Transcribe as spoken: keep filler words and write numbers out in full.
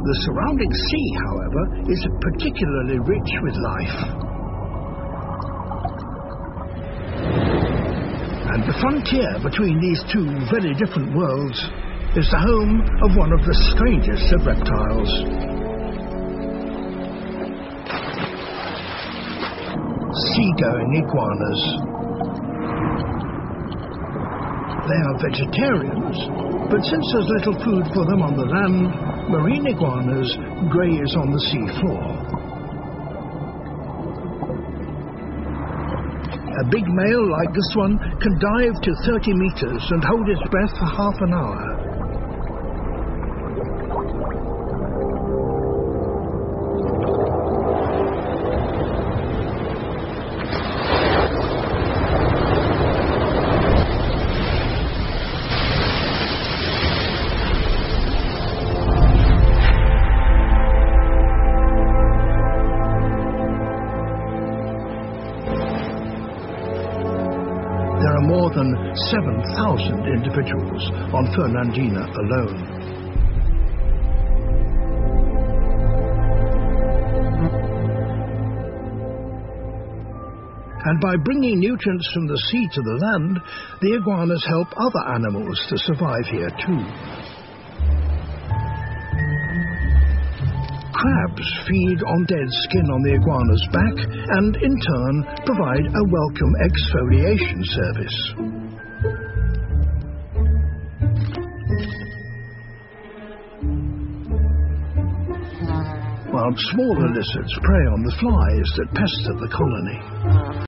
The surrounding sea, however, is particularly rich with life. And the frontier between these two very different worlds is the home of one of the strangest of reptiles. Seagoing iguanas. They are vegetarians, but since there's little food for them on the land, marine iguanas graze on the sea floor. A big male like this one can dive to thirty meters and hold its breath for half an hour. There are more than seven thousand individuals on Fernandina alone. And by bringing nutrients from the sea to the land, the iguanas help other animals to survive here too. Crabs feed on dead skin on the iguana's back and, in turn, provide a welcome exfoliation service. While smaller lizards prey on the flies that pester the colony.